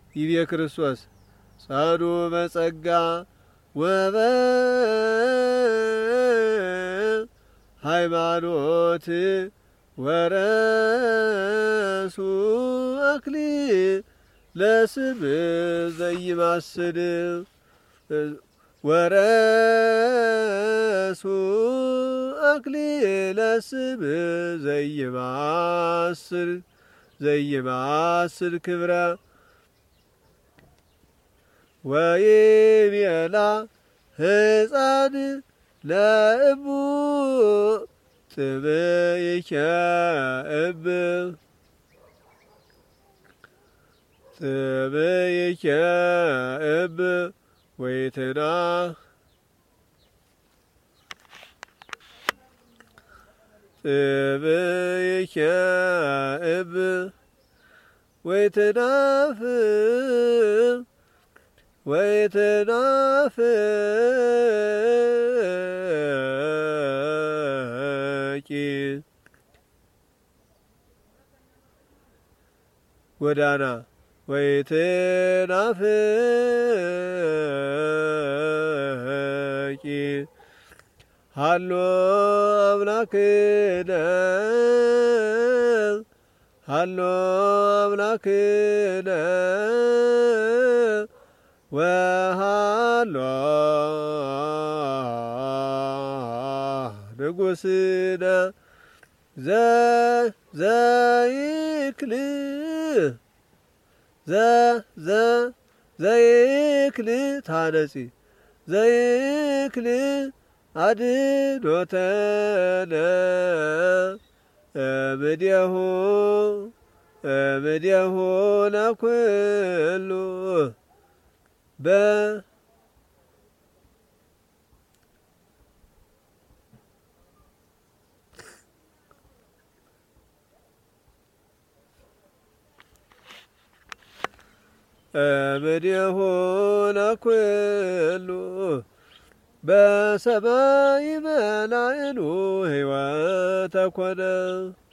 ይቤ ክርስቶስ ጸኑ በጸጋ ሃይማኖት ወረሱ አክሊለ ስም ዘይማስል ወረሱ አክሊለ ስም ዘይማስል ክብረ ወይቤላ ሕፃን ለእሙ ጥብይከ እብ ወይትና ጥብይከ እብ ወይትናፍቂ ጎዳና ወይትናፍቂ ሃሎ አምላክነ ወሃሎ ንጉሥነ ዘይክል ታነጺ ዘይክል አድኖተነ እምኔሁ ለኩሉ እምኔሁ ለኩሉ በሰማይ መላእኑ ሕይወተ ኮነ